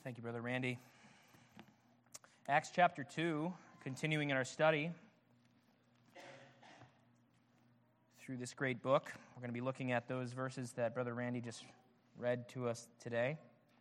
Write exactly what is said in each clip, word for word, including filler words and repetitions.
Thank you, Brother Randy. Acts chapter two, continuing in our study through this great book. We're going to be looking at those verses that Brother Randy just read to us today.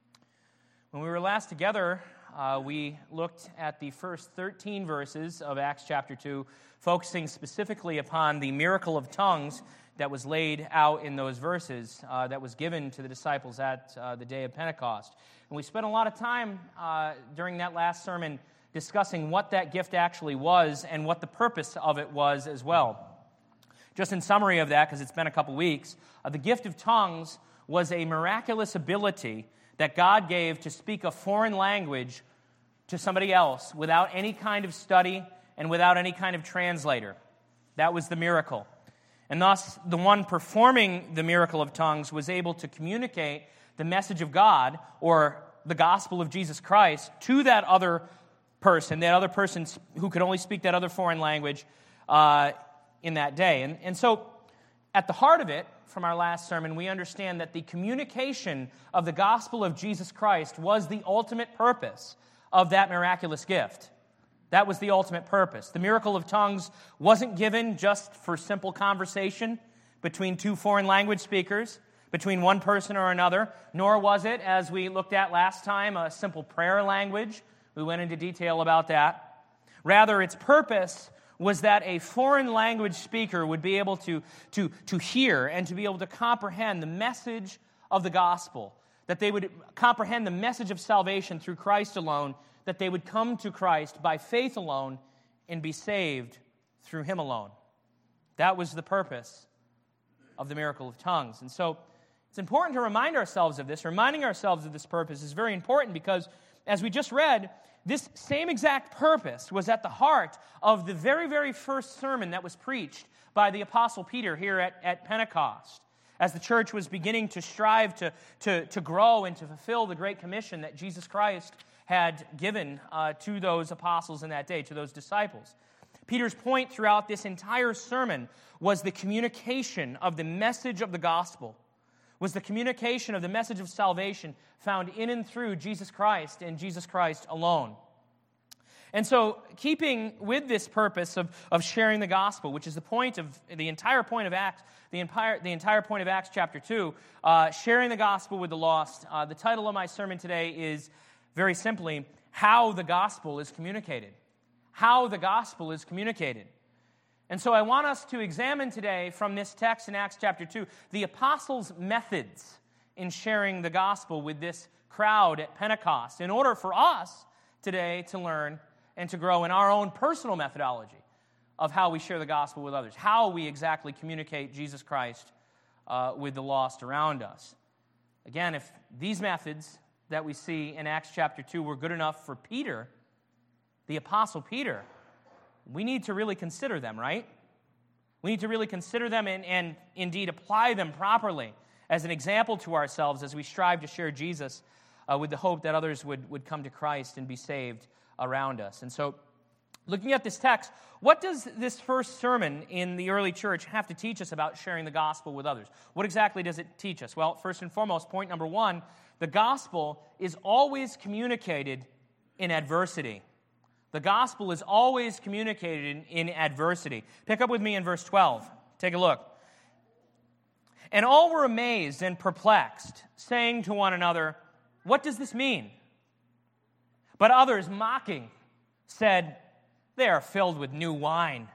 When we were last together, uh, we looked at the first thirteen verses of Acts chapter two, focusing specifically upon the miracle of tongues that was laid out in those verses, uh, that was given to the disciples at uh, the day of Pentecost. And we spent a lot of time uh, during that last sermon discussing what that gift actually was and what the purpose of it was as well. Just in summary of that, because it's been a couple weeks, uh, the gift of tongues was a miraculous ability that God gave to speak a foreign language to somebody else without any kind of study and without any kind of translator. That was the miracle. And thus, the one performing the miracle of tongues was able to communicate the message of God or the gospel of Jesus Christ to that other person, that other person who could only speak that other foreign language uh, in that day. And, and so, at the heart of it, from our last sermon, we understand that the communication of the gospel of Jesus Christ was the ultimate purpose of that miraculous gift. That was the ultimate purpose. The miracle of tongues wasn't given just for simple conversation between two foreign language speakers, between one person or another, nor was it, as we looked at last time, a simple prayer language. We went into detail about that. Rather, its purpose was that a foreign language speaker would be able to, to, to hear and to be able to comprehend the message of the gospel, that they would comprehend the message of salvation through Christ alone, that they would come to Christ by faith alone and be saved through Him alone. That was the purpose of the miracle of tongues. And so it's important to remind ourselves of this. Reminding ourselves of this purpose is very important because, as we just read, this same exact purpose was at the heart of the very, very first sermon that was preached by the Apostle Peter here at, at Pentecost, as the church was beginning to strive to, to, to grow and to fulfill the Great Commission that Jesus Christ had given uh, to those apostles in that day, to those disciples. Peter's point throughout this entire sermon was the communication of the message of the gospel, was the communication of the message of salvation found in and through Jesus Christ and Jesus Christ alone. And so, keeping with this purpose of, of sharing the gospel, which is the point of the entire point of Acts, the entire, the entire point of Acts chapter two, uh, sharing the gospel with the lost, uh, the title of my sermon today is, very simply, How the Gospel is Communicated. How the Gospel is Communicated. And so I want us to examine today from this text in Acts chapter two the apostles' methods in sharing the gospel with this crowd at Pentecost in order for us today to learn and to grow in our own personal methodology of how we share the gospel with others, how we exactly communicate Jesus Christ uh, with the lost around us. Again, if these methods that we see in Acts chapter two were good enough for Peter, the apostle Peter, we need to really consider them, right? We need to really consider them and, and indeed apply them properly as an example to ourselves as we strive to share Jesus uh, with the hope that others would, would come to Christ and be saved around us. And so, looking at this text, what does this first sermon in the early church have to teach us about sharing the gospel with others? What exactly does it teach us? Well, first and foremost, point number one, the gospel is always communicated in adversity. The gospel is always communicated in, in adversity. Pick up with me in verse twelve. Take a look. And all were amazed and perplexed, saying to one another, "What does this mean?" But others, mocking, said, "They are filled with new wine."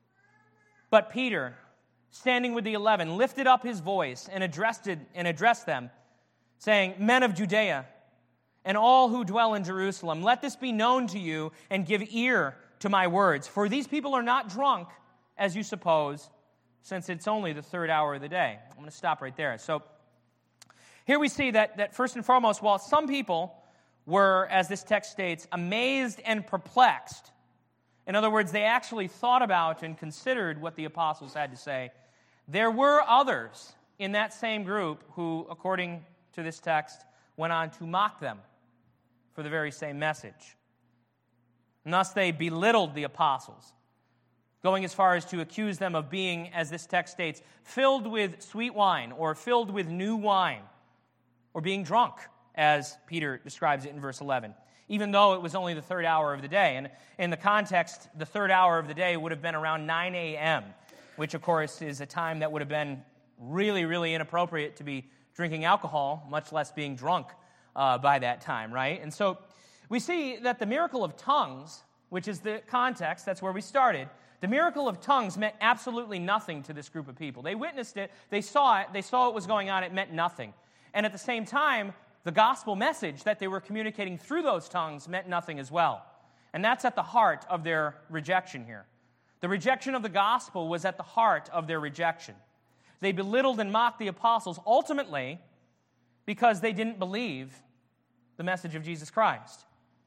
But Peter, standing with the eleven, lifted up his voice and addressed it, and addressed them, saying, "Men of Judea, and all who dwell in Jerusalem, let this be known to you, and give ear to my words. For these people are not drunk, as you suppose, since it's only the third hour of the day." I'm going to stop right there. So here we see that, that first and foremost, while some people were, as this text states, amazed and perplexed, in other words, they actually thought about and considered what the apostles had to say, there were others in that same group who, according to this text, went on to mock them for the very same message. And thus they belittled the apostles, going as far as to accuse them of being, as this text states, filled with sweet wine or filled with new wine, or being drunk, as Peter describes it in verse eleven, even though it was only the third hour of the day. And in the context, the third hour of the day would have been around nine a.m., which, of course, is a time that would have been really, really inappropriate to be drinking alcohol, much less being drunk uh, by that time, right? And so we see that the miracle of tongues, which is the context, that's where we started, the miracle of tongues meant absolutely nothing to this group of people. They witnessed it, they saw it, they saw what was going on, it meant nothing. And at the same time, the gospel message that they were communicating through those tongues meant nothing as well. And that's at the heart of their rejection here. The rejection of the gospel was at the heart of their rejection. They belittled and mocked the apostles ultimately because they didn't believe the message of Jesus Christ.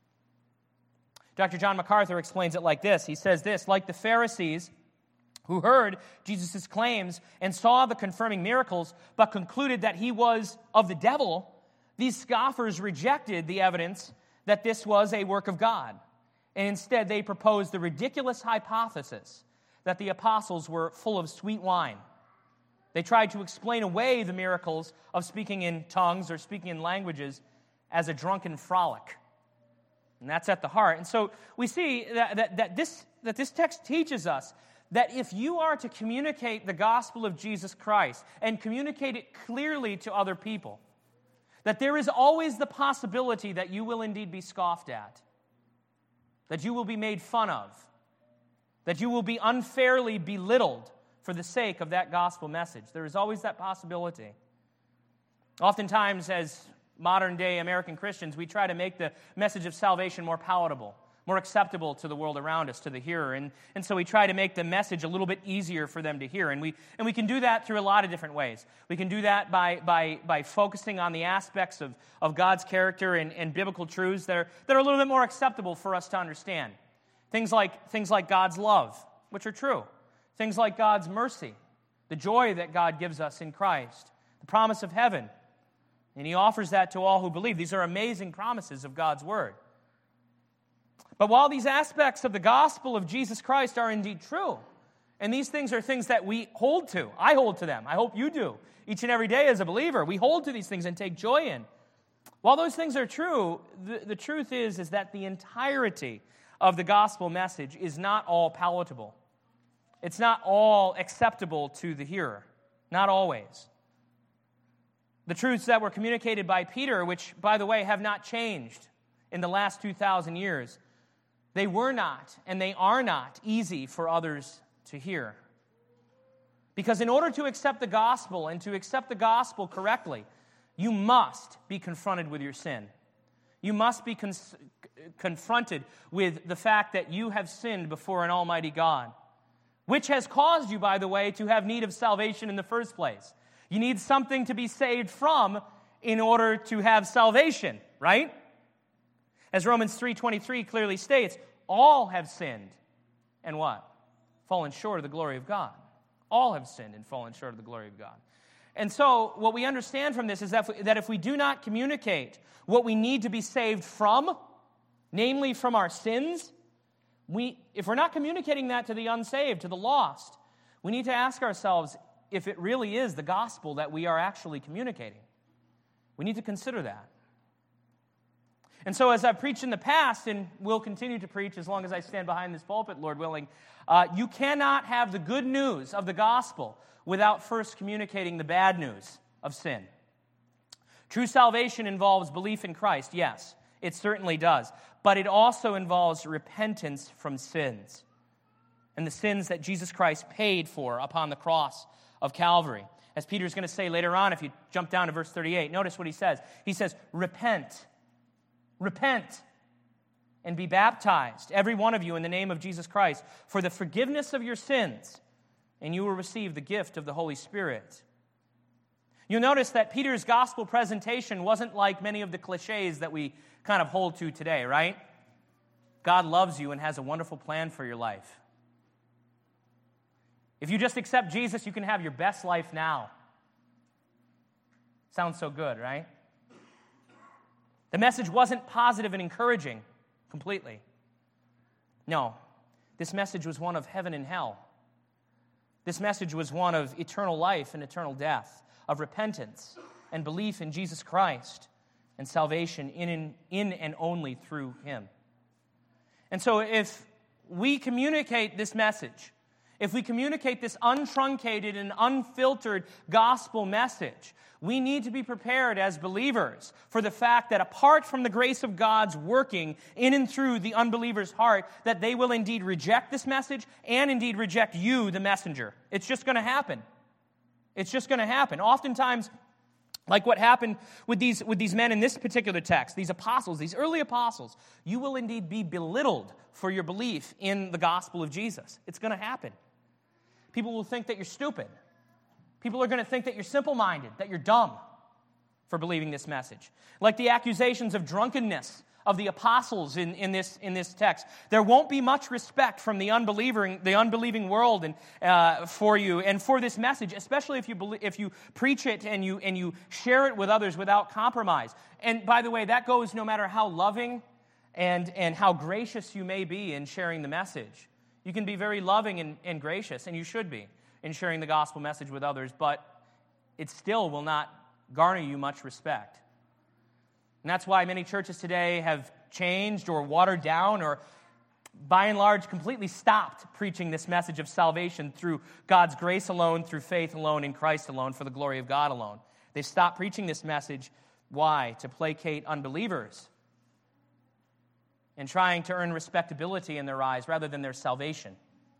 Doctor John MacArthur explains it like this. He says this, like the Pharisees who heard Jesus' claims and saw the confirming miracles, but concluded that he was of the devil, these scoffers rejected the evidence that this was a work of God. And instead, they proposed the ridiculous hypothesis that the apostles were full of sweet wine. They tried to explain away the miracles of speaking in tongues or speaking in languages as a drunken frolic. And that's at the heart. And so we see that, that, that, this, that this text teaches us that if you are to communicate the gospel of Jesus Christ and communicate it clearly to other people, that there is always the possibility that you will indeed be scoffed at, that you will be made fun of, that you will be unfairly belittled for the sake of that gospel message. There is always that possibility. Oftentimes, as modern-day American Christians, we try to make the message of salvation more palatable, more acceptable to the world around us, to the hearer. And, and so we try to make the message a little bit easier for them to hear. And we and we can do that through a lot of different ways. We can do that by by by focusing on the aspects of, of God's character and, and biblical truths that are, that are a little bit more acceptable for us to understand. Things like, things like God's love, which are true. Things like God's mercy, the joy that God gives us in Christ, the promise of heaven. And he offers that to all who believe. These are amazing promises of God's word. But while these aspects of the gospel of Jesus Christ are indeed true, and these things are things that we hold to, I hold to them, I hope you do, each and every day as a believer, we hold to these things and take joy in. While those things are true, the, the truth is, is that the entirety of the gospel message is not all palatable. It's not all acceptable to the hearer, not always. The truths that were communicated by Peter, which, by the way, have not changed in the last two thousand years, they were not, and they are not, easy for others to hear. Because in order to accept the gospel, and to accept the gospel correctly, you must be confronted with your sin. You must be con- confronted with the fact that you have sinned before an almighty God, which has caused you, by the way, to have need of salvation in the first place. You need something to be saved from in order to have salvation, right? As Romans three twenty-three clearly states, all have sinned and what? Fallen short of the glory of God. All have sinned and fallen short of the glory of God. And so what we understand from this is that if we, that if we do not communicate what we need to be saved from, namely from our sins, we, if we're not communicating that to the unsaved, to the lost, we need to ask ourselves if it really is the gospel that we are actually communicating. We need to consider that. And so as I've preached in the past, and will continue to preach as long as I stand behind this pulpit, Lord willing, uh, you cannot have the good news of the gospel without first communicating the bad news of sin. True salvation involves belief in Christ, yes, it certainly does. But it also involves repentance from sins, and the sins that Jesus Christ paid for upon the cross of Calvary. As Peter's going to say later on, if you jump down to verse thirty-eight, notice what he says. He says, repent. Repent and be baptized, every one of you, in the name of Jesus Christ, for the forgiveness of your sins, and you will receive the gift of the Holy Spirit. You'll notice that Peter's gospel presentation wasn't like many of the cliches that we kind of hold to today, right? God loves you and has a wonderful plan for your life. If you just accept Jesus, you can have your best life now. Sounds so good, right? The message wasn't positive and encouraging completely. No, this message was one of heaven and hell. This message was one of eternal life and eternal death, of repentance and belief in Jesus Christ, and salvation in and, in and only through him. And so if we communicate this message, if we communicate this untruncated and unfiltered gospel message, we need to be prepared as believers for the fact that apart from the grace of God's working in and through the unbeliever's heart, that they will indeed reject this message and indeed reject you, the messenger. It's just going to happen. It's just going to happen. Oftentimes, like what happened with these, with these men in this particular text, these apostles, these early apostles, you will indeed be belittled for your belief in the gospel of Jesus. It's going to happen. People will think that you're stupid. People are going to think that you're simple-minded, that you're dumb for believing this message. Like the accusations of drunkenness of the apostles in, in, this, in this text. There won't be much respect from the unbeliever, the unbelieving world and, uh, for you and for this message, especially if you, believe, if you preach it and you, and you share it with others without compromise. And by the way, that goes no matter how loving and, and how gracious you may be in sharing the message. You can be very loving and, and gracious, and you should be, in sharing the gospel message with others, but it still will not garner you much respect. And that's why many churches today have changed or watered down or, by and large, completely stopped preaching this message of salvation through God's grace alone, through faith alone, in Christ alone, for the glory of God alone. They've stopped preaching this message. Why? To placate unbelievers and trying to earn respectability in their eyes rather than their salvation.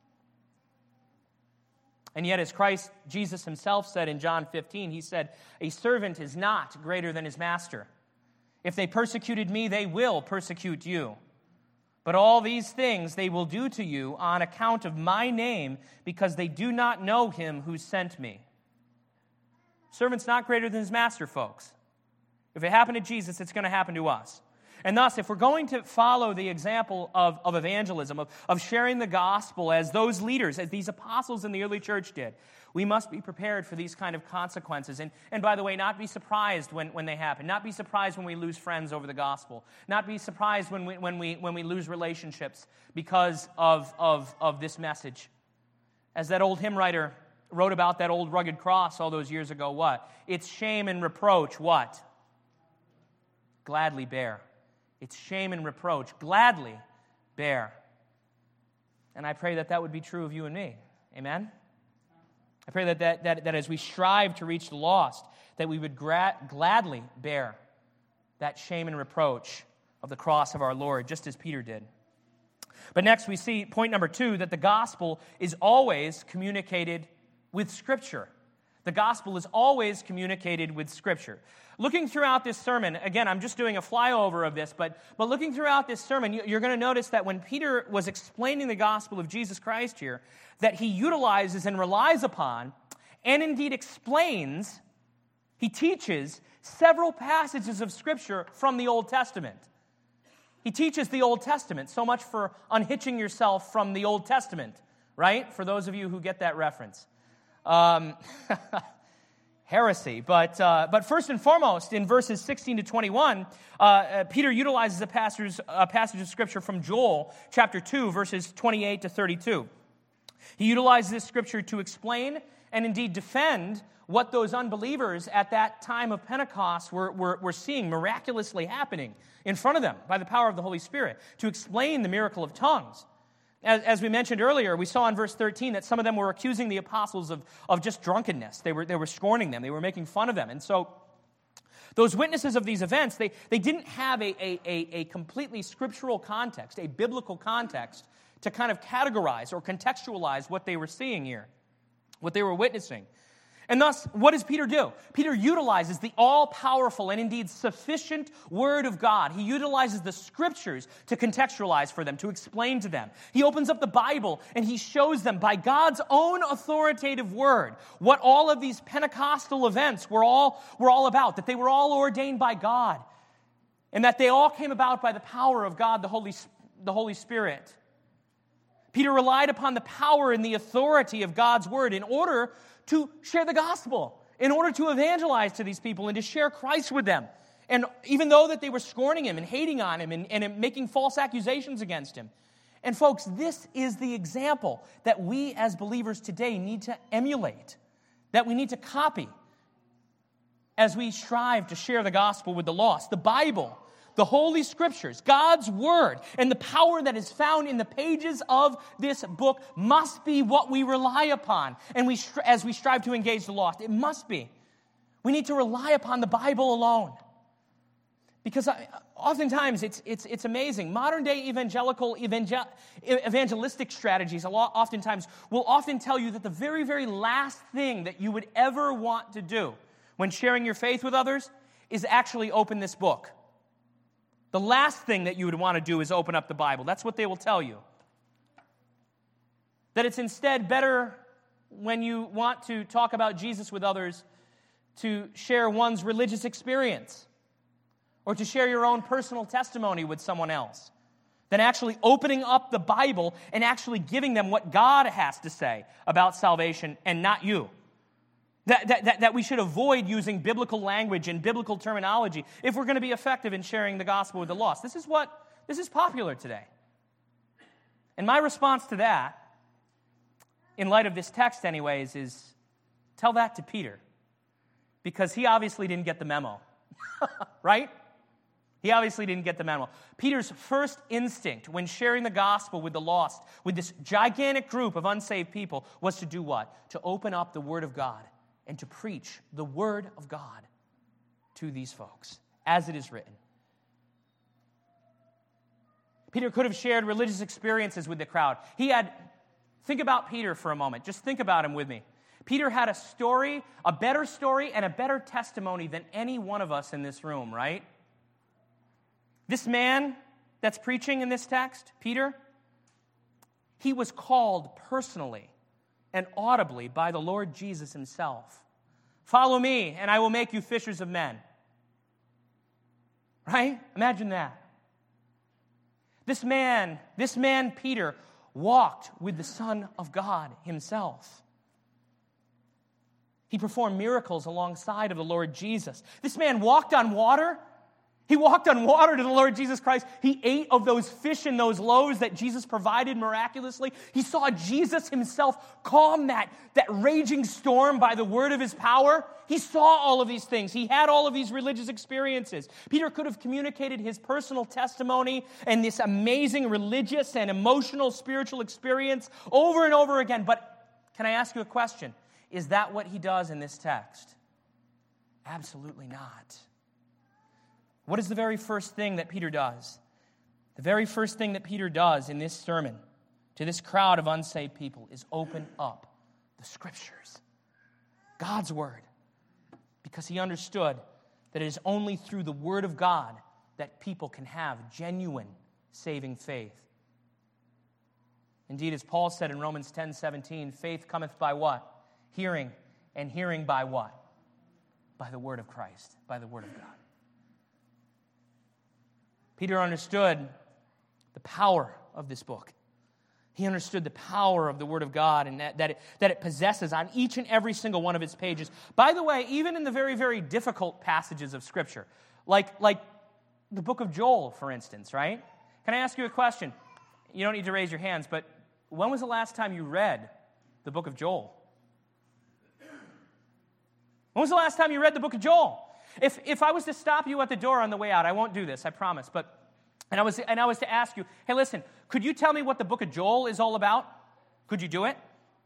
And yet, as Christ, Jesus himself said in John fifteen, he said, "A servant is not greater than his master. If they persecuted me, they will persecute you. But all these things they will do to you on account of my name, because they do not know him who sent me." Servant's not greater than his master, folks. If it happened to Jesus, it's going to happen to us. And thus, if we're going to follow the example of, of evangelism, of, of sharing the gospel as those leaders, as these apostles in the early church did, we must be prepared for these kind of consequences. And, and by the way, not be surprised when, when they happen. Not be surprised when we lose friends over the gospel. Not be surprised when we, when we, when we lose relationships because of, of, of this message. As that old hymn writer wrote about that old rugged cross all those years ago, what? It's shame and reproach, what? Gladly bear. It's shame and reproach. Gladly bear. And I pray that that would be true of you and me. Amen? I pray that, that, that, that as we strive to reach the lost, that we would gra- gladly bear that shame and reproach of the cross of our Lord, just as Peter did. But next we see, point number two, that the gospel is always communicated with Scripture. The gospel is always communicated with Scripture. Looking throughout this sermon, again, I'm just doing a flyover of this, but, but looking throughout this sermon, you're going to notice that when Peter was explaining the gospel of Jesus Christ here, that he utilizes and relies upon, and indeed explains, he teaches several passages of Scripture from the Old Testament. He teaches the Old Testament, so much for unhitching yourself from the Old Testament, right? For those of you who get that reference. Um, heresy. But uh, but first and foremost, in verses sixteen to twenty-one, uh, uh, Peter utilizes a passage, a passage of Scripture from Joel chapter two, verses twenty-eight to thirty-two. He utilizes this Scripture to explain and indeed defend what those unbelievers at that time of Pentecost were, were, were seeing miraculously happening in front of them by the power of the Holy Spirit, to explain the miracle of tongues. As, as we mentioned earlier, we saw in verse thirteen that some of them were accusing the apostles of, of just drunkenness. They were, they were scorning them. They were making fun of them. And so those witnesses of these events, they, they didn't have a, a, a, a completely scriptural context, a biblical context, to kind of categorize or contextualize what they were seeing here, what they were witnessing. And thus, what does Peter do? Peter utilizes the all-powerful and indeed sufficient Word of God. He utilizes the Scriptures to contextualize for them, to explain to them. He opens up the Bible and he shows them by God's own authoritative Word what all of these Pentecostal events were all, were all about, that they were all ordained by God, and that they all came about by the power of God, the Holy, the Holy Spirit. Peter relied upon the power and the authority of God's Word in order to share the gospel, in order to evangelize to these people and to share Christ with them. And even though that they were scorning him and hating on him and, and making false accusations against him. And folks, this is the example that we as believers today need to emulate, that we need to copy. as we strive to share the gospel with the lost. The Bible, the Holy Scriptures, God's Word, and the power that is found in the pages of this book must be what we rely upon. And we, as we strive to engage the lost, it must be. We need to rely upon the Bible alone. Because I, oftentimes it's, it's, it's amazing. Modern day evangelical, evangel, evangelistic strategies a lot, oftentimes will often tell you that the very, very last thing that you would ever want to do when sharing your faith with others is actually open this book. The last thing that you would want to do is open up the Bible. That's what they will tell you. That it's instead better when you want to talk about Jesus with others to share one's religious experience or to share your own personal testimony with someone else than actually opening up the Bible and actually giving them what God has to say about salvation and not you. That, that, that we should avoid using biblical language and biblical terminology if we're going to be effective in sharing the gospel with the lost. This is what, this is popular today. And my response to that, in light of this text anyways, is tell that to Peter. Because he obviously didn't get the memo. Right? He obviously didn't get the memo. Peter's first instinct when sharing the gospel with the lost, with this gigantic group of unsaved people, was to do what? To open up the Word of God and to preach the Word of God to these folks, as it is written. Peter could have shared religious experiences with the crowd. He had, think about Peter for a moment. Just think about him with me. Peter had a story, a better story, and a better testimony than any one of us in this room, right? This man that's preaching in this text, Peter, he was called personally and audibly by the Lord Jesus himself. Follow me, and I will make you fishers of men. Right? Imagine that. This man, this man, Peter, walked with the Son of God himself. He performed miracles alongside of the Lord Jesus. This man walked on water. He walked on water to the Lord Jesus Christ. He ate of those fish and those loaves that Jesus provided miraculously. He saw Jesus himself calm that, that raging storm by the word of his power. He saw all of these things. He had all of these religious experiences. Peter could have communicated his personal testimony and this amazing religious and emotional spiritual experience over and over again. But can I ask you a question? Is that what he does in this text? Absolutely not. What is the very first thing that Peter does? The very first thing that Peter does in this sermon to this crowd of unsaved people is open up the Scriptures, God's Word, because he understood that it is only through the Word of God that people can have genuine saving faith. Indeed, as Paul said in Romans ten seventeen, faith cometh by what? Hearing, and hearing by what? By the word of Christ, by the word of God. Peter understood the power of this book. He understood the power of the Word of God and that, that, it, that it possesses on each and every single one of its pages. By the way, even in the very, very difficult passages of Scripture, like, like the book of Joel, for instance, right? Can I ask you a question? You don't need to raise your hands, but when was the last time you read the book of Joel? When was the last time you read the book of Joel? If if I was to stop you at the door on the way out, I won't do this, I promise, but and I was and I was to ask you, hey, listen, could you tell me what the book of Joel is all about? Could you do it?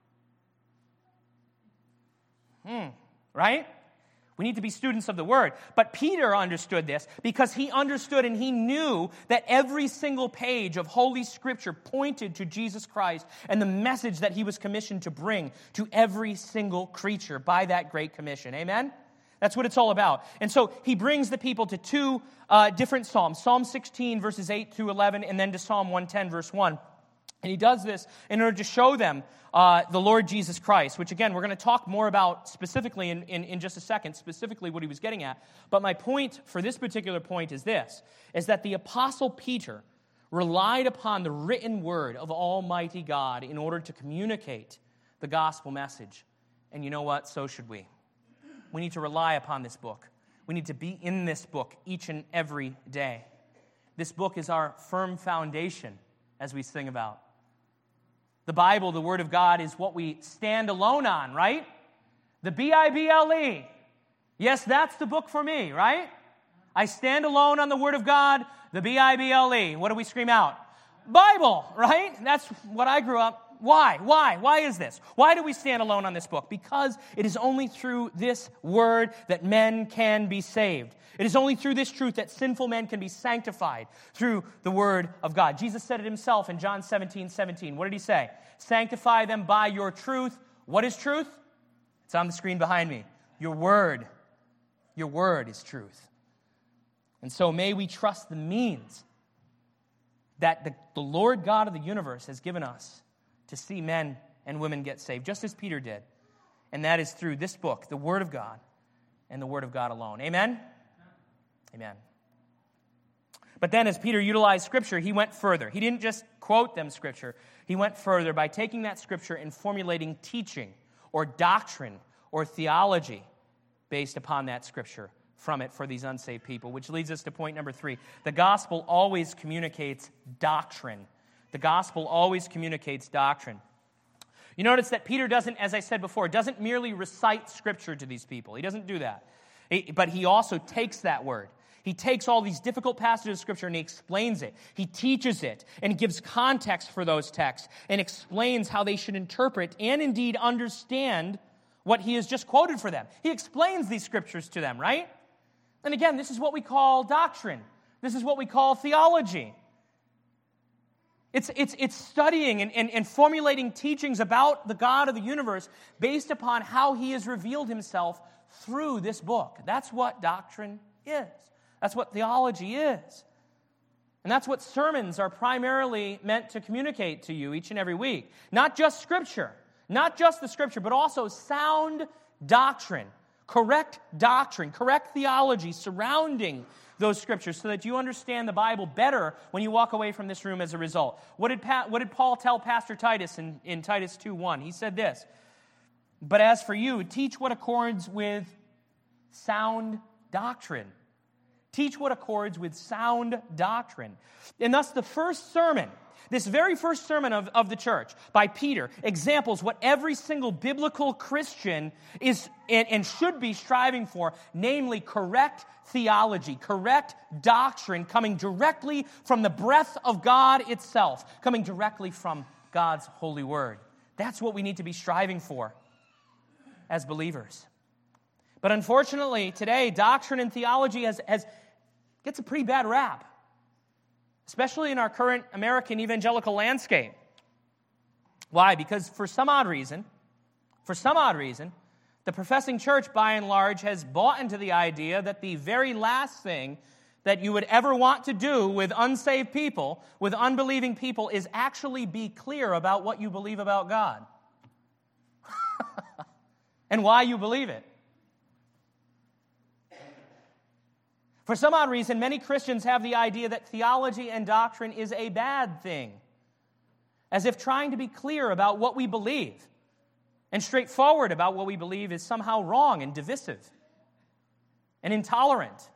Hmm, right? We need to be students of the Word. But Peter understood this because he understood and he knew that every single page of Holy Scripture pointed to Jesus Christ and the message that he was commissioned to bring to every single creature by that great commission. Amen? That's what it's all about. And so he brings the people to two uh, different Psalms. Psalm sixteen, verses eight through eleven, and then to Psalm one ten, verse one. And he does this in order to show them uh, the Lord Jesus Christ, which, again, we're going to talk more about specifically in, in, in just a second, specifically what he was getting at. But my point for this particular point is this, is that the Apostle Peter relied upon the written word of Almighty God in order to communicate the gospel message. And you know what? So should we. We need to rely upon this book. We need to be in this book each and every day. This book is our firm foundation, as we sing about. The Bible, the Word of God, is what we stand alone on, right? The B I B L E. Yes, that's the book for me, right? I stand alone on the Word of God, the B I B L E. What do we scream out? Bible, right? That's what I grew up. Why? Why? Why is this? Why do we stand alone on this book? Because it is only through this Word that men can be saved. It is only through this truth that sinful men can be sanctified through the Word of God. Jesus said it himself in John seventeen seventeen. What did he say? Sanctify them by your truth. What is truth? It's on the screen behind me. Your Word. Your Word is truth. And so may we trust the means that the, the Lord God of the universe has given us to see men and women get saved, just as Peter did. And that is through this book, the Word of God, and the Word of God alone. Amen? Amen. But then as Peter utilized Scripture, he went further. He didn't just quote them Scripture. He went further by taking that Scripture and formulating teaching or doctrine or theology based upon that Scripture from it for these unsaved people, which leads us to point number three. The gospel always communicates doctrine. The gospel always communicates doctrine. You notice that Peter doesn't, as I said before, doesn't merely recite Scripture to these people. He doesn't do that. He, but he also takes that word. He takes all these difficult passages of Scripture and he explains it. He teaches it and gives context for those texts and explains how they should interpret and indeed understand what he has just quoted for them. He explains these Scriptures to them, right? And again, this is what we call doctrine. This is what we call theology. It's, it's, it's studying and, and, and formulating teachings about the God of the universe based upon how he has revealed himself through this book. That's what doctrine is. That's what theology is. And that's what sermons are primarily meant to communicate to you each and every week. Not just Scripture, not just the Scripture, but also sound doctrine, correct doctrine, correct theology surrounding those Scriptures so that you understand the Bible better when you walk away from this room as a result. What did, pa- what did Paul tell Pastor Titus in, in Titus two one? He said this, "But as for you, teach what accords with sound doctrine." Teach what accords with sound doctrine. And thus the first sermon, this very first sermon of, of the church by Peter, examples what every single biblical Christian is and, and should be striving for, namely correct theology, correct doctrine coming directly from the breath of God itself, coming directly from God's holy word. That's what we need to be striving for as believers. But unfortunately, today, doctrine and theology has, has gets a pretty bad rap, especially in our current American evangelical landscape. Why? Because for some odd reason, for some odd reason, the professing church, by and large, has bought into the idea that the very last thing that you would ever want to do with unsaved people, with unbelieving people, is actually be clear about what you believe about God and why you believe it. For some odd reason, many Christians have the idea that theology and doctrine is a bad thing, as if trying to be clear about what we believe and straightforward about what we believe is somehow wrong and divisive and intolerant.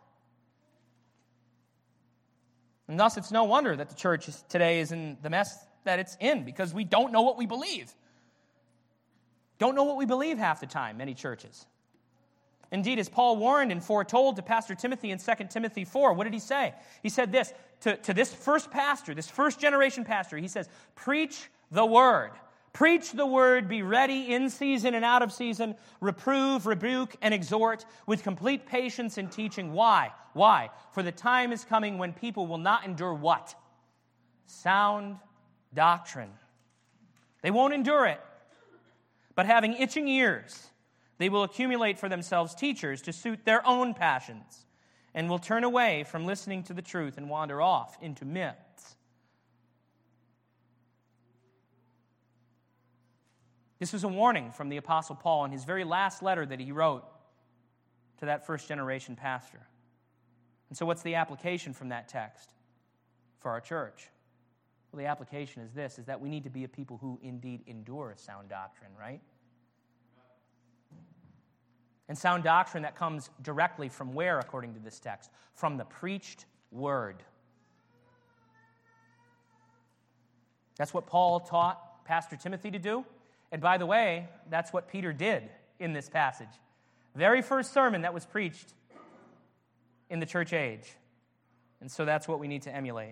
And thus, it's no wonder that the church today is in the mess that it's in, because we don't know what we believe. Don't know what we believe half the time, many churches. Indeed, as Paul warned and foretold to Pastor Timothy in Second Timothy four, what did he say? He said this to, to this first pastor, this first generation pastor. He says, preach the word. Preach the word, be ready in season and out of season, reprove, rebuke, and exhort with complete patience in teaching. Why? Why? For the time is coming when people will not endure what? Sound doctrine. They won't endure it. But having itching ears, they will accumulate for themselves teachers to suit their own passions, and will turn away from listening to the truth and wander off into myths. This was a warning from the Apostle Paul in his very last letter that he wrote to that first generation pastor. And so what's the application from that text for our church? Well, the application is this, is that we need to be a people who indeed endure sound doctrine, right? And sound doctrine that comes directly from where, according to this text? From the preached word. That's what Paul taught Pastor Timothy to do. And by the way, that's what Peter did in this passage. Very first sermon that was preached in the church age. And so that's what we need to emulate.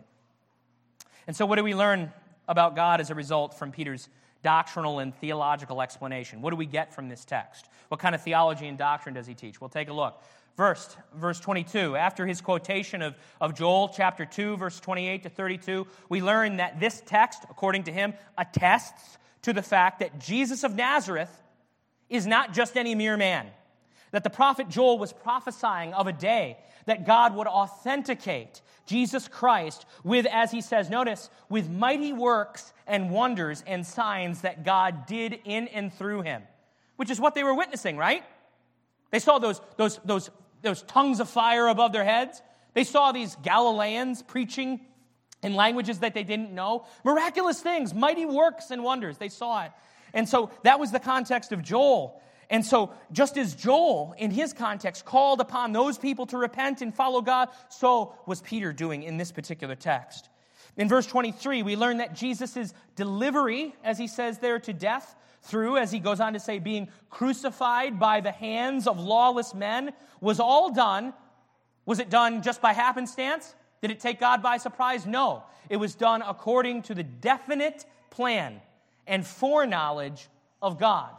And so what do we learn about God as a result from Peter's doctrinal and theological explanation? What do we get from this text? What kind of theology and doctrine does he teach? We'll take a look. First, verse twenty-two, after his quotation of, of Joel chapter two, verse twenty-eight to thirty-two, we learn that this text, according to him, attests to the fact that Jesus of Nazareth is not just any mere man. That the prophet Joel was prophesying of a day that God would authenticate Jesus Christ with, as he says, notice, with mighty works and wonders and signs that God did in and through him. Which is what they were witnessing, right? They saw those, those, those, those tongues of fire above their heads. They saw these Galileans preaching in languages that they didn't know. Miraculous things, mighty works and wonders. They saw it. And so that was the context of Joel. And so just as Joel, in his context, called upon those people to repent and follow God, so was Peter doing in this particular text. In verse twenty-three, we learn that Jesus' delivery, as he says there, to death, through, as he goes on to say, being crucified by the hands of lawless men, was all done. Was it done just by happenstance? Did it take God by surprise? No. It was done according to the definite plan and foreknowledge of God.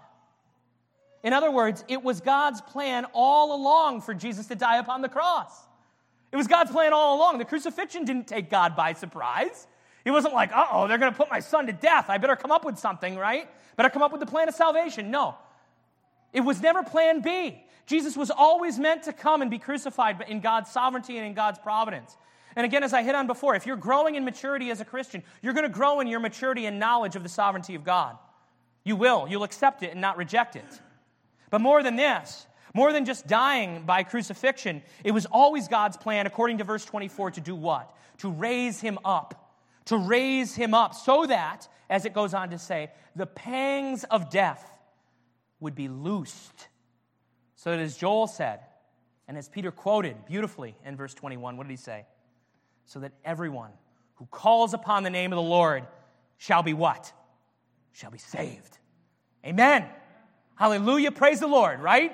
In other words, it was God's plan all along for Jesus to die upon the cross. It was God's plan all along. The crucifixion didn't take God by surprise. He wasn't like, uh-oh, they're going to put my son to death. I better come up with something, right? Better come up with the plan of salvation. No. It was never plan B. Jesus was always meant to come and be crucified in God's sovereignty and in God's providence. And again, as I hit on before, if you're growing in maturity as a Christian, you're going to grow in your maturity and knowledge of the sovereignty of God. You will. You'll accept it and not reject it. But more than this, more than just dying by crucifixion, it was always God's plan, according to verse twenty-four, to do what? To raise him up. To raise him up so that, as it goes on to say, the pangs of death would be loosed. So that as Joel said, and as Peter quoted beautifully in verse twenty-one, what did he say? So that everyone who calls upon the name of the Lord shall be what? Shall be saved. Amen. Hallelujah, praise the Lord, right?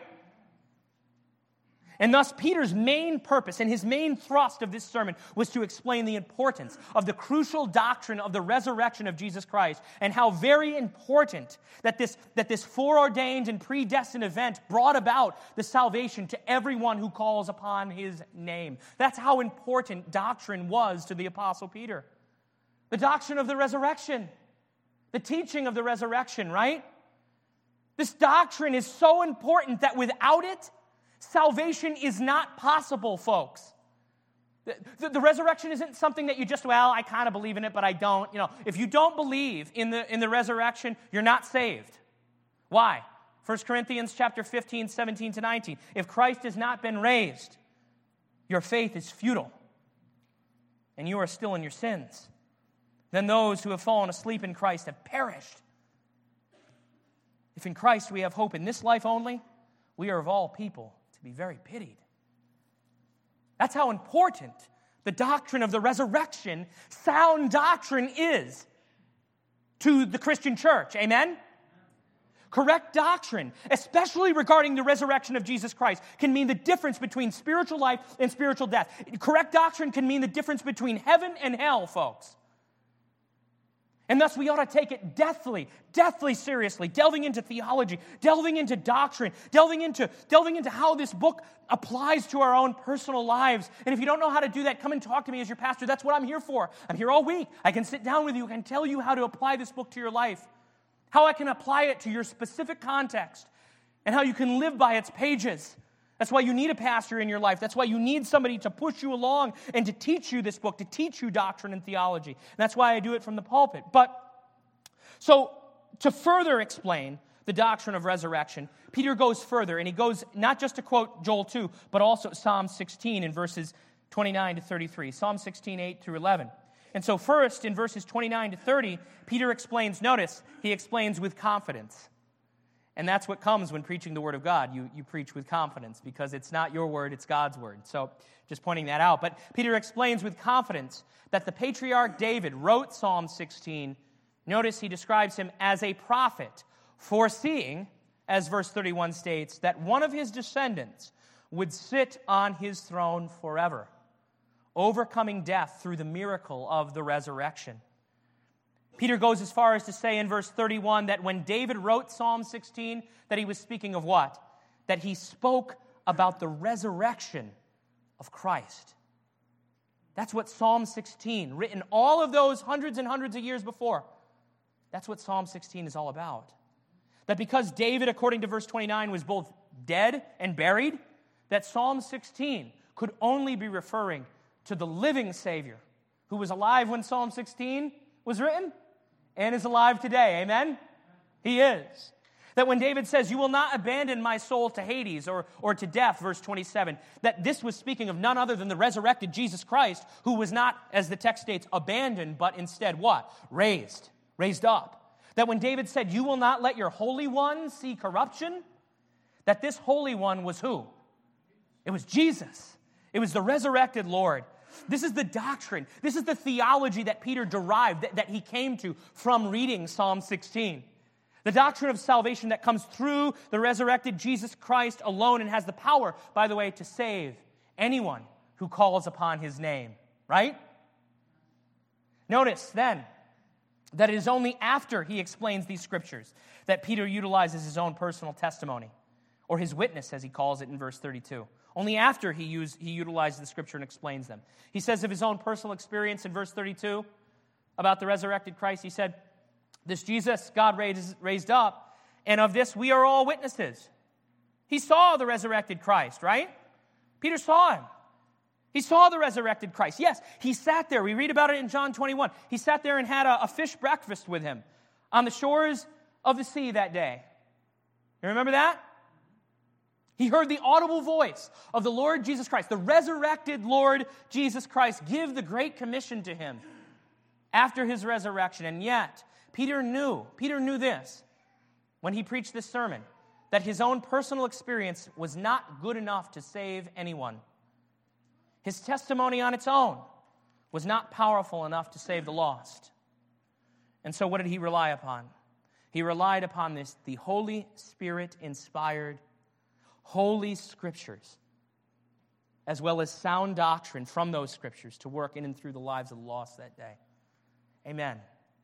And thus, Peter's main purpose and his main thrust of this sermon was to explain the importance of the crucial doctrine of the resurrection of Jesus Christ and how very important that this, that this foreordained and predestined event brought about the salvation to everyone who calls upon his name. That's how important doctrine was to the Apostle Peter. The doctrine of the resurrection, the teaching of the resurrection, right? This doctrine is so important that without it, salvation is not possible, folks. The, the, the resurrection isn't something that you just, well, I kind of believe in it, but I don't. You know, if you don't believe in the, in the resurrection, you're not saved. Why? First Corinthians chapter fifteen, seventeen to nineteen. If Christ has not been raised, your faith is futile, and you are still in your sins. Then those who have fallen asleep in Christ have perished. If in Christ we have hope in this life only, we are of all people to be very pitied. That's how important the doctrine of the resurrection, sound doctrine, is to the Christian church. Amen? Correct doctrine, especially regarding the resurrection of Jesus Christ, can mean the difference between spiritual life and spiritual death. Correct doctrine can mean the difference between heaven and hell, folks. And thus we ought to take it deathly, deathly seriously, delving into theology, delving into doctrine, delving into, delving into how this book applies to our own personal lives. And if you don't know how to do that, come and talk to me as your pastor. That's what I'm here for. I'm here all week. I can sit down with you and tell you how to apply this book to your life, how I can apply it to your specific context, and how you can live by its pages. That's why you need a pastor in your life. That's why you need somebody to push you along and to teach you this book, to teach you doctrine and theology. And that's why I do it from the pulpit. But, so, to further explain the doctrine of resurrection, Peter goes further, and he goes not just to quote Joel two, but also Psalm sixteen in verses twenty-nine to thirty-three. Psalm sixteen, eight through eleven. And so first, in verses twenty-nine to thirty, Peter explains, notice, he explains with confidence. And that's what comes when preaching the Word of God. You, you preach with confidence because it's not your word, it's God's word. So just pointing that out. But Peter explains with confidence that the patriarch David wrote Psalm sixteen. Notice he describes him as a prophet, foreseeing as verse thirty-one states, that one of his descendants would sit on his throne forever, overcoming death through the miracle of the resurrection. Peter goes as far as to say in verse thirty-one that when David wrote Psalm sixteen, that he was speaking of what? That he spoke about the resurrection of Christ. That's what Psalm sixteen, written all of those hundreds and hundreds of years before, that's what Psalm sixteen is all about. That because David, according to verse twenty-nine, was both dead and buried, that Psalm sixteen could only be referring to the living Savior who was alive when Psalm sixteen was written and is alive today. Amen? He is. That when David says, you will not abandon my soul to Hades or, or to death, verse twenty-seven, that this was speaking of none other than the resurrected Jesus Christ, who was not, as the text states, abandoned, but instead what? Raised. Raised up. That when David said, you will not let your Holy One see corruption, that this Holy One was who? It was Jesus. It was the resurrected Lord. This is the doctrine. This is the theology that Peter derived, that, that he came to from reading Psalm sixteen. The doctrine of salvation that comes through the resurrected Jesus Christ alone and has the power, by the way, to save anyone who calls upon his name. Right? Notice then that it is only after he explains these scriptures that Peter utilizes his own personal testimony, or his witness, as he calls it in verse thirty-two. Only after he, use, he utilizes the scripture and explains them. He says of his own personal experience in verse thirty-two about the resurrected Christ, he said, this Jesus God raised, raised up, and of this we are all witnesses. He saw the resurrected Christ, right? Peter saw him. He saw the resurrected Christ. Yes, he sat there. We read about it in John twenty-one. He sat there and had a, a fish breakfast with him on the shores of the sea that day. You remember that? He heard the audible voice of the Lord Jesus Christ, the resurrected Lord Jesus Christ, give the Great Commission to him after his resurrection. And yet, Peter knew, Peter knew this when he preached this sermon, that his own personal experience was not good enough to save anyone. His testimony on its own was not powerful enough to save the lost. And so what did he rely upon? He relied upon this, the Holy Spirit-inspired Holy Scriptures, as well as sound doctrine from those Scriptures to work in and through the lives of the lost that day. Amen.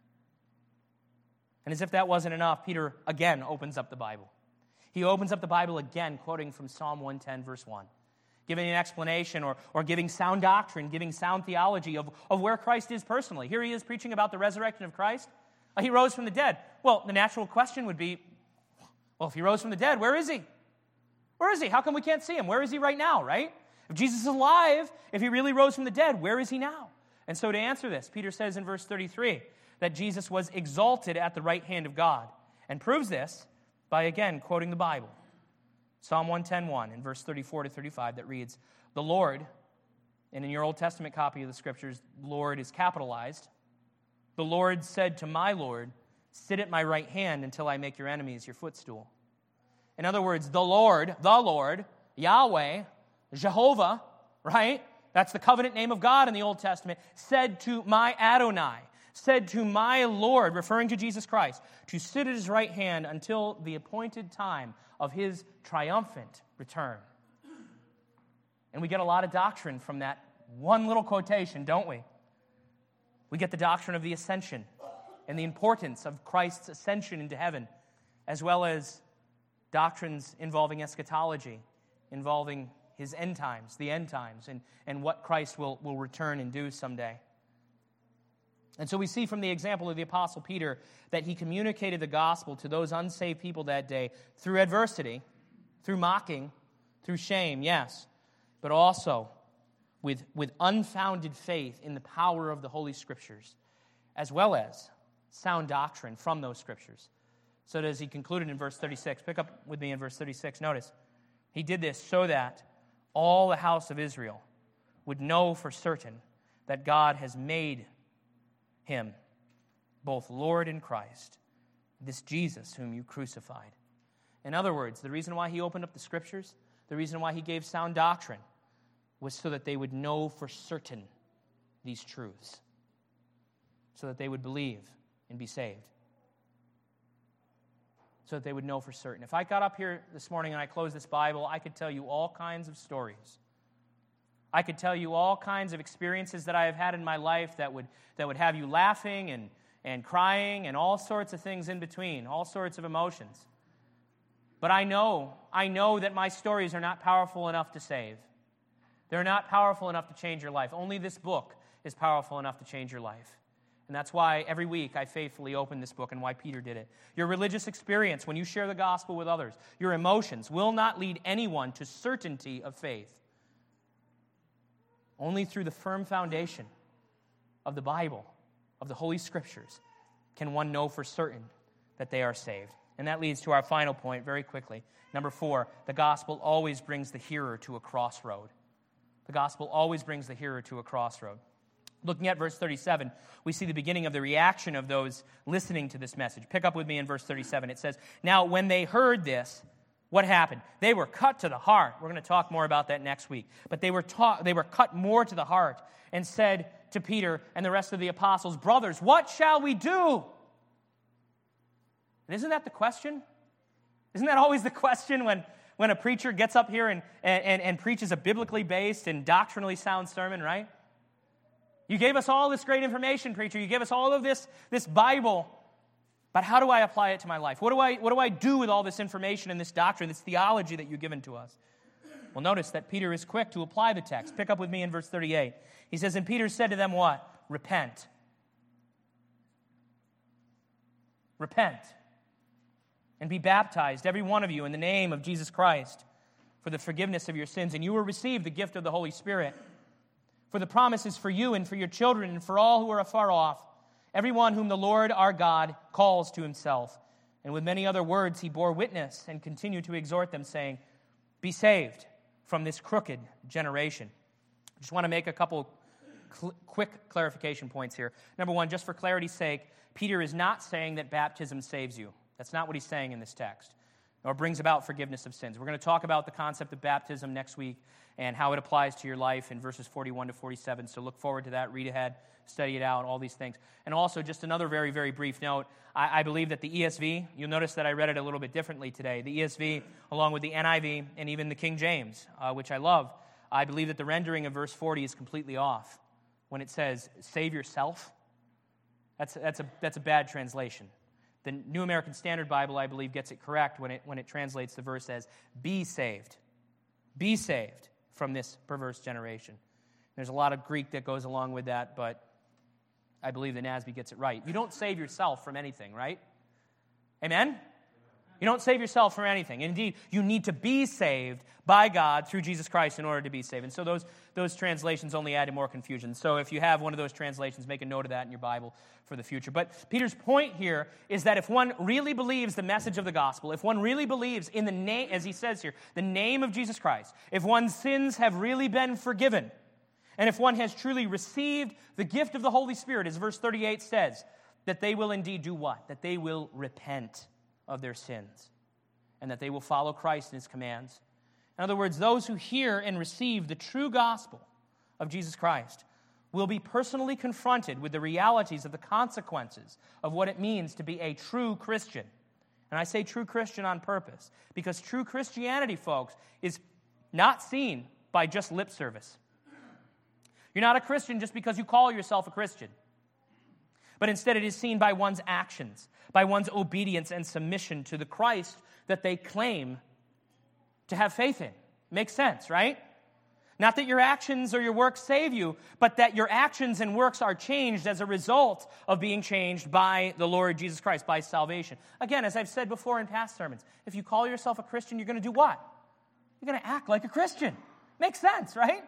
And as if that wasn't enough, Peter again opens up the Bible. He opens up the Bible again, quoting from Psalm one ten, verse one, giving an explanation or, or giving sound doctrine, giving sound theology of, of where Christ is personally. Here he is preaching about the resurrection of Christ. Uh, he rose from the dead. Well, the natural question would be, well, if he rose from the dead, where is he? Where is he? How come we can't see him? Where is he right now, right? If Jesus is alive, if he really rose from the dead, where is he now? And so to answer this, Peter says in verse thirty-three that Jesus was exalted at the right hand of God, and proves this by, again, quoting the Bible. Psalm one ten, one, in verse thirty-four to thirty-five, that reads, the Lord, and in your Old Testament copy of the Scriptures, Lord is capitalized. The Lord said to my Lord, sit at my right hand until I make your enemies your footstool. In other words, the Lord, the Lord, Yahweh, Jehovah, right? That's the covenant name of God in the Old Testament, said to my Adonai, said to my Lord, referring to Jesus Christ, to sit at his right hand until the appointed time of his triumphant return. And we get a lot of doctrine from that one little quotation, don't we? We get the doctrine of the ascension and the importance of Christ's ascension into heaven, as well as doctrines involving eschatology, involving his end times, the end times, and, and what Christ will, will return and do someday. And so we see from the example of the Apostle Peter that he communicated the gospel to those unsaved people that day through adversity, through mocking, through shame, yes, but also with, with unfounded faith in the power of the Holy Scriptures, as well as sound doctrine from those Scriptures. So that as he concluded in verse thirty-six, pick up with me in verse thirty-six, notice, he did this so that all the house of Israel would know for certain that God has made him both Lord and Christ, this Jesus whom you crucified. In other words, the reason why he opened up the Scriptures, the reason why he gave sound doctrine, was so that they would know for certain these truths, so that they would believe and be saved. so that they would know for certain. If I got up here this morning and I closed this Bible, I could tell you all kinds of stories. I could tell you all kinds of experiences that I have had in my life that would that would have you laughing and, and crying and all sorts of things in between, all sorts of emotions. But I know, I know that my stories are not powerful enough to save. They're not powerful enough to change your life. Only this book is powerful enough to change your life. And that's why every week I faithfully open this book and why Peter did it. Your religious experience when you share the gospel with others, your emotions will not lead anyone to certainty of faith. Only through the firm foundation of the Bible, of the Holy Scriptures, can one know for certain that they are saved. And that leads to our final point very quickly. Number four, the gospel always brings the hearer to a crossroad. The gospel always brings the hearer to a crossroad. Looking at verse thirty-seven, we see the beginning of the reaction of those listening to this message. Pick up with me in verse thirty-seven. It says, "Now when they heard this," what happened? They were cut to the heart. We're going to talk more about that next week. But they were taught, they were cut more to the heart and said to Peter and the rest of the apostles, "Brothers, what shall we do?" And isn't that the question? Isn't that always the question when, when a preacher gets up here and, and, and preaches a biblically based and doctrinally sound sermon, right? You gave us all this great information, preacher. You gave us all of this, this Bible. But how do I apply it to my life? What do I, what do I do with all this information and this doctrine, this theology that you've given to us? Well, notice that Peter is quick to apply the text. Pick up with me in verse thirty-eight. He says, "And Peter said to them," what? "Repent. Repent. And be baptized, every one of you, in the name of Jesus Christ, for the forgiveness of your sins, and you will receive the gift of the Holy Spirit. For the promise is for you and for your children and for all who are afar off, everyone whom the Lord our God calls to himself." And with many other words he bore witness and continued to exhort them, saying, "Be saved from this crooked generation." I just want to make a couple cl- quick clarification points here. Number one, just for clarity's sake, Peter is not saying that baptism saves you. That's not what he's saying in this text, or brings about forgiveness of sins. We're going to talk about the concept of baptism next week and how it applies to your life in verses forty-one to forty-seven. So look forward to that. Read ahead, study it out, all these things. And also, just another very, very brief note. I, I believe that the E S V, you'll notice that I read it a little bit differently today. The E S V, along with the N I V and even the King James, uh, which I love, I believe that the rendering of verse forty is completely off when it says, "Save yourself." That's, that's, a, that's a bad translation. The New American Standard Bible, I believe, gets it correct when it when it translates the verse as, "Be saved. Be saved from this perverse generation." There's a lot of Greek that goes along with that, but I believe the N A S B gets it right. You don't save yourself from anything, right? Amen? You don't save yourself from anything. Indeed, you need to be saved by God through Jesus Christ in order to be saved. And so those, those translations only added more confusion. So if you have one of those translations, make a note of that in your Bible for the future. But Peter's point here is that if one really believes the message of the gospel, if one really believes in the name, as he says here, the name of Jesus Christ, if one's sins have really been forgiven, and if one has truly received the gift of the Holy Spirit, as verse thirty-eight says, that they will indeed do what? That they will repent of their sins, and that they will follow Christ and his commands. In other words, those who hear and receive the true gospel of Jesus Christ will be personally confronted with the realities of the consequences of what it means to be a true Christian. And I say true Christian on purpose, because true Christianity, folks, is not seen by just lip service. You're not a Christian just because you call yourself a Christian. But instead it is seen by one's actions, by one's obedience and submission to the Christ that they claim to have faith in. Makes sense, right? Not that your actions or your works save you, but that your actions and works are changed as a result of being changed by the Lord Jesus Christ, by salvation. Again, as I've said before in past sermons, if you call yourself a Christian, you're going to do what? You're going to act like a Christian. Makes sense, right?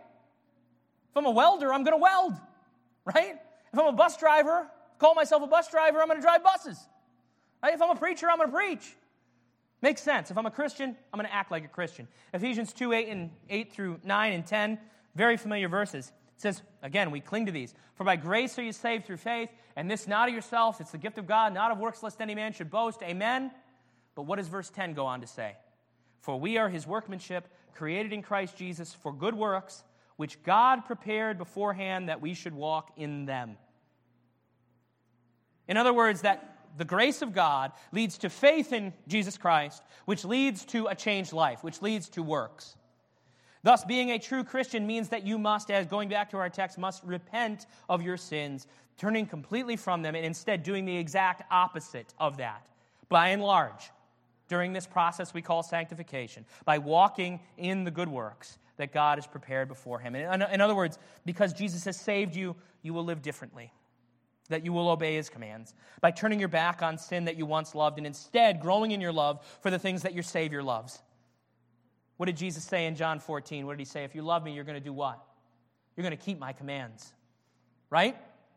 If I'm a welder, I'm going to weld, right? If I'm a bus driver, call myself a bus driver, I'm going to drive buses. Right? If I'm a preacher, I'm going to preach. Makes sense. If I'm a Christian, I'm going to act like a Christian. Ephesians two, eight, and eight through nine and ten, very familiar verses. It says, again, we cling to these. "For by grace are you saved through faith, and this not of yourselves, it's the gift of God, not of works, lest any man should boast." Amen? But what does verse ten go on to say? "For we are his workmanship, created in Christ Jesus for good works, which God prepared beforehand that we should walk in them." In other words, that the grace of God leads to faith in Jesus Christ, which leads to a changed life, which leads to works. Thus, being a true Christian means that you must, as going back to our text, must repent of your sins, turning completely from them, and instead doing the exact opposite of that. By and large, during this process we call sanctification, by walking in the good works that God has prepared before him. In, in other words, because Jesus has saved you, you will live differently, that you will obey his commands, by turning your back on sin that you once loved and instead growing in your love for the things that your Savior loves. What did Jesus say in John fourteen? What did he say? If you love me, you're going to do what? You're going to keep my commands, right?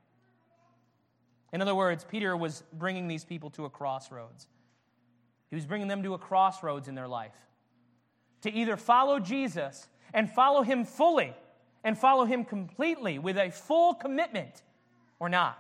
In other words, Peter was bringing these people to a crossroads. He was bringing them to a crossroads in their life. To either follow Jesus and follow him fully and follow him completely with a full commitment or not.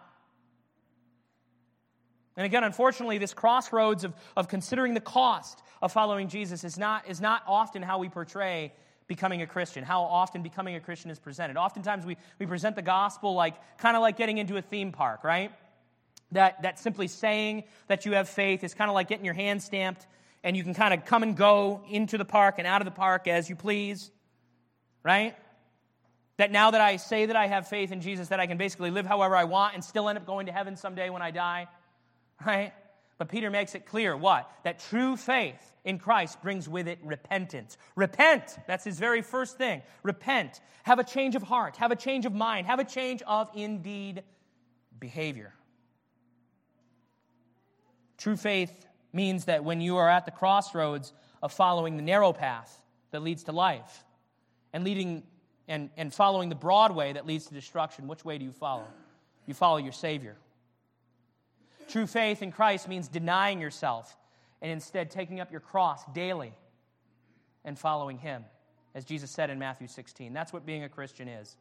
And again, unfortunately, this crossroads of, of considering the cost of following Jesus is not, is not often how we portray becoming a Christian, how often becoming a Christian is presented. Oftentimes we, we present the gospel like kind of like getting into a theme park, right? That, that simply saying that you have faith is kind of like getting your hand stamped and you can kind of come and go into the park and out of the park as you please, right? That now that I say that I have faith in Jesus, that I can basically live however I want and still end up going to heaven someday when I die, right? But Peter makes it clear, what? That true faith in Christ brings with it repentance. Repent. That's his very first thing. Repent. Have a change of heart. Have a change of mind. Have a change of, indeed, behavior. True faith means that when you are at the crossroads of following the narrow path that leads to life and leading and, and following the broad way that leads to destruction, which way do you follow? You follow your Savior. True faith in Christ means denying yourself and instead taking up your cross daily and following him, as Jesus said in Matthew sixteen. That's what being a Christian is.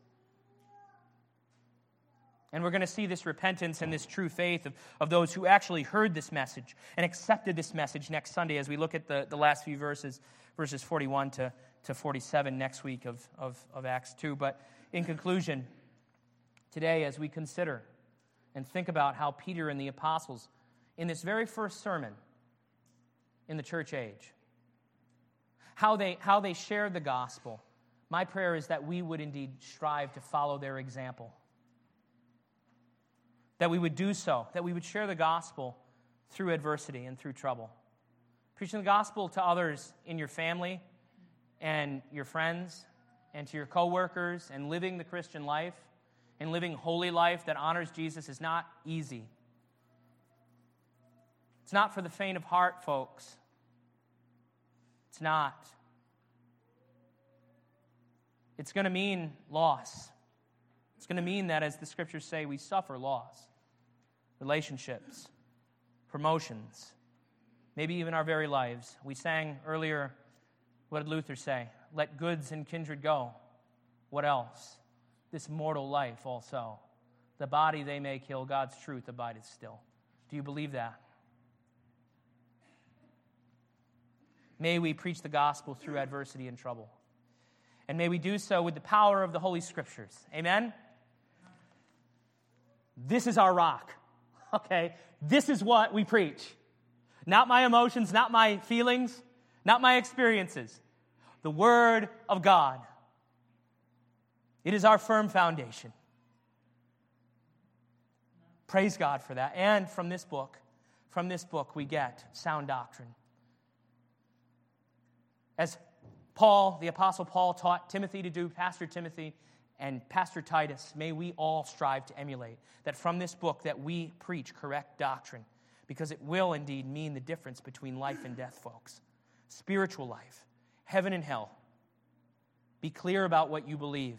And we're going to see this repentance and this true faith of, of those who actually heard this message and accepted this message next Sunday as we look at the, the last few verses, verses forty-one to, to forty-seven next week of, of, of Acts two. But in conclusion, today as we consider and think about how Peter and the apostles, in this very first sermon in the church age, how they, how they shared the gospel, my prayer is that we would indeed strive to follow their example. That we would do so, that we would share the gospel through adversity and through trouble. Preaching the gospel to others in your family and your friends and to your coworkers and living the Christian life and living holy life that honors Jesus is not easy. It's not for the faint of heart, folks. It's not. It's going to mean loss. It's going to mean that, as the scriptures say, we suffer loss. Relationships, promotions, maybe even our very lives. We sang earlier, what did Luther say? Let goods and kindred go. What else? This mortal life also. The body they may kill, God's truth abideth still. Do you believe that? May we preach the gospel through adversity and trouble. And may we do so with the power of the Holy Scriptures. Amen? This is our rock. Okay? This is what we preach. Not my emotions, not my feelings, not my experiences. The Word of God. It is our firm foundation. Praise God for that. And from this book, from this book we get sound doctrine. As Paul, the Apostle Paul, taught Timothy to do, Pastor Timothy and Pastor Titus, may we all strive to emulate that from this book that we preach correct doctrine, because it will indeed mean the difference between life and death, folks. Spiritual life, heaven and hell. Be clear about what you believe.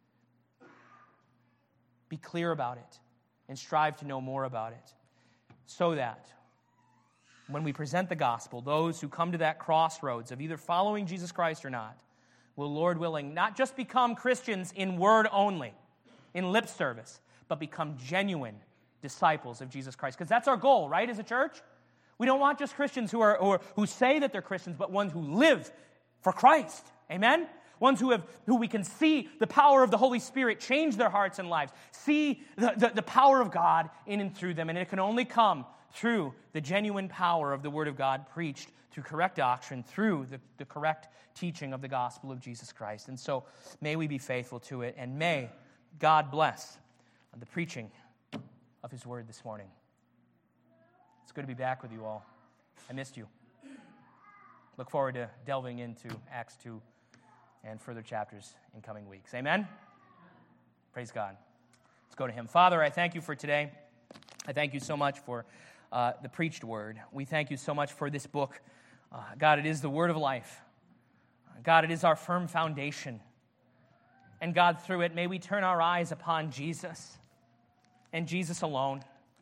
Be clear about it and strive to know more about it, so that when we present the gospel, those who come to that crossroads of either following Jesus Christ or not will, Lord willing, not just become Christians in word only, in lip service, but become genuine disciples of Jesus Christ. Because that's our goal, right, as a church? We don't want just Christians who are or who say that they're Christians, but ones who live for Christ. Amen? Ones who have who we can see the power of the Holy Spirit change their hearts and lives. See the, the, the power of God in and through them. And it can only come through the genuine power of the Word of God preached, through correct doctrine, through the, the correct teaching of the gospel of Jesus Christ. And so may we be faithful to it, and may God bless the preaching of His Word this morning. It's good to be back with you all. I missed you. Look forward to delving into Acts two and further chapters in coming weeks. Amen? Praise God. Let's go to Him. Father, I thank you for today. I thank you so much for uh, the preached word. We thank you so much for this book. Uh, God, it is the word of life. God, it is our firm foundation. And God, through it, may we turn our eyes upon Jesus and Jesus alone.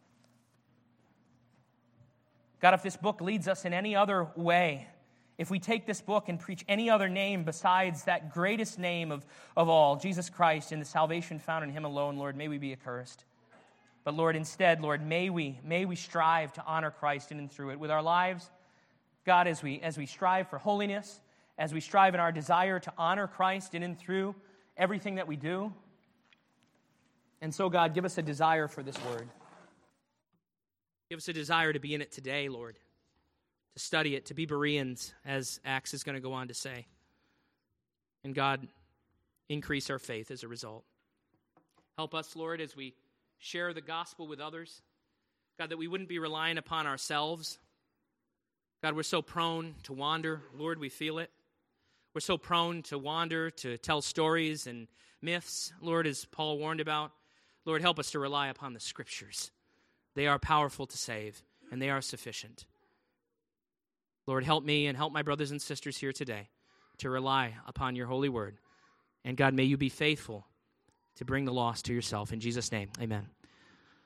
God, if this book leads us in any other way, if we take this book and preach any other name besides that greatest name of, of all, Jesus Christ, and the salvation found in Him alone, Lord, may we be accursed. But Lord, instead, Lord, may we, may we strive to honor Christ in and through it with our lives. God, as we, as we strive for holiness, as we strive in our desire to honor Christ in and through everything that we do. And so, God, give us a desire for this word. Give us a desire to be in it today, Lord, to study it, to be Bereans, as Acts is going to go on to say. And God, increase our faith as a result. Help us, Lord, as we share the gospel with others. God, that we wouldn't be relying upon ourselves. God, we're so prone to wander. Lord, we feel it. We're so prone to wander, to tell stories and myths, Lord, as Paul warned about. Lord, help us to rely upon the Scriptures. They are powerful to save, and they are sufficient. Lord, help me and help my brothers and sisters here today to rely upon your holy word. And God, may you be faithful to bring the lost to yourself. In Jesus' name, amen.